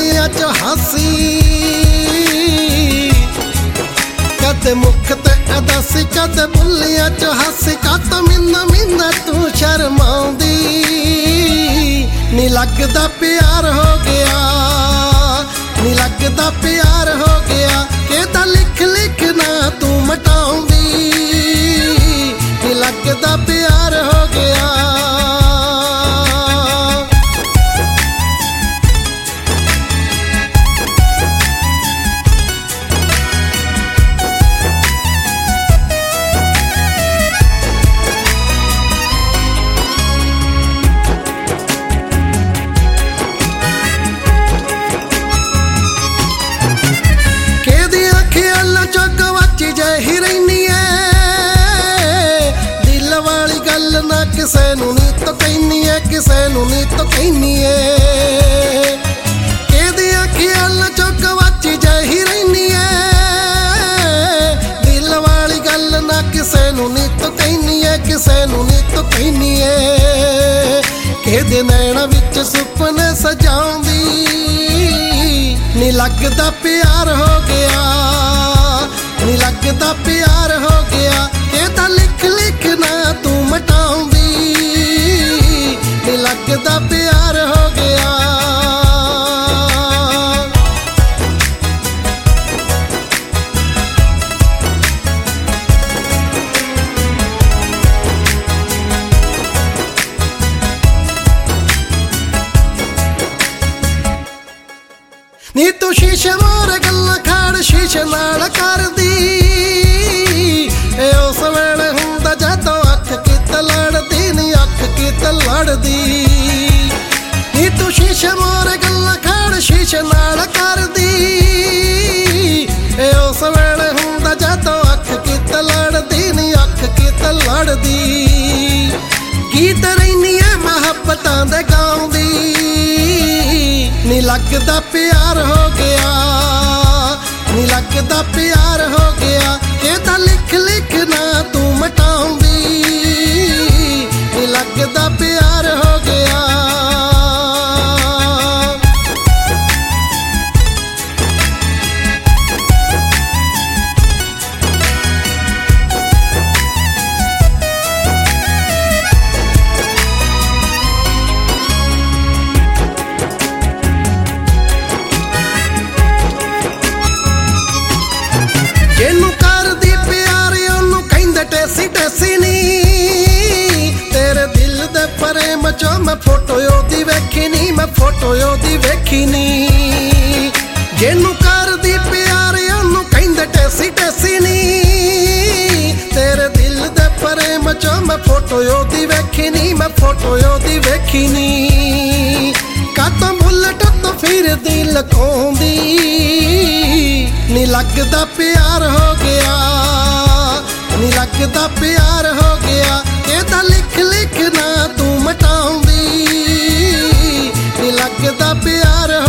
ਬੁੱਲੀਆਂ ਚ ਹਾਸੀ, ਕਦੇ ਮੁੱਖ ਤੇ ਅਦਾਸੀ, ਕਦੇ ਬੁੱਲੀਆਂ ਚ ਹਾਸੀ। ਕੱਤ ਮਿੰਨਾ ਮਿੰਨਾ ਤੂੰ ਸ਼ਰਮਾਉਂਦੀ, ਨੀ ਲੱਗਦਾ ਪਿਆਰ ਹੋ ਗਿਆ, ਨੀ ਲੱਗਦਾ ਪਿਆਰ ਹੋ ਗਿਆ। ਕਿਹਦਾ ਲਿਖ ਲਿਖ ਨਾ ਤੂੰ ਮਟਾਉਂਦੀ, ਨੀ ਲੱਗਦਾ ਪਿਆਰ ਹੋ ਗਿਆ। ਕਿਸੇ ਨੂੰ ਨੀ ਤੋ ਕਹਿਨੀ ਏ, ਕਿਸੇ ਨੂੰ ਨੀ ਤੋ ਕਹਿਨੀ ਏ। ਕਿਹਦੀਆਂ ਖਿਆਲਾਂ ਚੋਂ ਗਵਾਚੀ ਜਿਹੀ ਰਹਿਨੀ ਏ, ਦਿਲ ਵਾਲੀ ਗੱਲ ਨਾ ਕਿਸੇ ਨੂੰ ਨੀ ਤੋ ਕਹਿਨੀ ਏ, ਕਿਸੇ ਨੂੰ ਨੀ ਤੋ ਕਹਿਨੀ ਏ। ਕਿਹਦੇ ਨੈਣਾਂ ਵਿੱਚ ਸੁਪਨੇ ਸਜਾਉਂਦੀ, ਨੀ ਲੱਗਦਾ ਪਿਆਰ ਹੋ ਗਿਆ, ਨੀ ਲੱਗਦਾ ਪਿਆਰ ਹੋ ਗਿਆ। ਕਿਹਦਾ ਲਿਖ ਲਿਖ ਨਾ ਤੂੰ ਮਟਾਉਂਦੀ, ਨੀ ਲੱਗਦਾ ਪਿਆਰ ਹੋ ਗਿਆ। ਨੀ ਤੂੰ ਸ਼ੀਸ਼ੇ ਮੋਰੇ ਗੱਲਾਂ ਖਾੜ ਸ਼ੀਸ਼ੇ ਨਾਲ ਕਰਦੀ, ਇਹ ਉਸ ਵੇਲੇ ਹੁੰਦਾ ਜਦੋਂ ਅੱਖ ਕਿਤੇ ਲੜਦੀ, ਨੀ ਅੱਖ ਕਿਤੇ ਲੜਦੀ। ਨੀ ਤੂੰ ਸ਼ੀਸ਼ੇ ਮੋਰੇ ਗੱਲਾਂ ਖਾੜ ਸ਼ੀਸ਼ੇ ਨਾਲ ਕਰਦੀ, ਇਹ ਉਸ ਵੇਲੇ ਹੁੰਦਾ ਜਦੋਂ ਅੱਖ ਕਿਤੇ ਲੜਦੀ, ਨੀ ਅੱਖ ਕਿਤੇ ਲੜਦੀ। ਗੀਤ ਰਹਿਨੀ ਐ ਮੁਹੱਬਤਾਂ ਦੇ ਗਾਉਂਦੀ, ਨੀ ਲੱਗਦਾ ਪਿਆਰ ਹੋ ਗਿਆ, ਨੀ ਲੱਗਦਾ ਪਿਆਰ ਹੋ ਗਿਆ। ਕਿਹਦਾ ਲਿਖ ਲਿਖ ਨਾ ਤੂੰ ਮਟਾਉਂਦੀ, ਨੀ ਲੱਗਦਾ ਪਿਆਰ ਹੋ ਗਿਆ। ਜਿਹਨੂੰ ਕਰਦੀ ਪਿਆਰ ਉਹਨੂੰ ਕਹਿੰਦੇ ਟੈਸੀ ਟੈਸੀ ਨੀ, ਤੇਰੇ ਦਿਲ ਦੇ ਪ੍ਰੇਮ ਚੋਂ ਮੈਂ ਫੋਟੋ ਉਹਦੀ ਵੇਖੀ ਨੀ, ਮੈਂ ਫੋਟੋ ਉਹਦੀ ਵੇਖੀ ਨੀ। ਜਿਹਨੂੰ ਕਰਦੀ ਪਿਆਰ ਉਹਨੂੰ ਕਹਿੰਦੇ ਟੈਸੀ ਟੈਸੀ ਨੀ, ਤੇਰੇ ਦਿਲ ਦੇ ਪ੍ਰੇਮ ਚੋਂ ਮੈਂ ਫੋਟੋ ਉਹਦੀ ਵੇਖੀ ਨੀ, ਮੈਂ ਫੋਟੋ ਉਹਦੀ ਵੇਖੀ ਨੀ। ਕਾਤੋਂ ਬੁਲਟ ਤੋਂ ਫਿਰਦੀ ਲਕਾਉਂਦੀ, ਨੀ ਲੱਗਦਾ ਪਿਆਰ ਹੋ ਗਿਆ, ਨੀ ਲੱਗਦਾ ਪਿਆਰ ਹੋ ਗਿਆ। ਕਿਹਦਾ ਲਿਖ ਲਿਖ ਨਾ ਤੂੰ ਮਟਾਉਂਦੀ, ਨੀ ਲੱਗਦਾ ਪਿਆਰ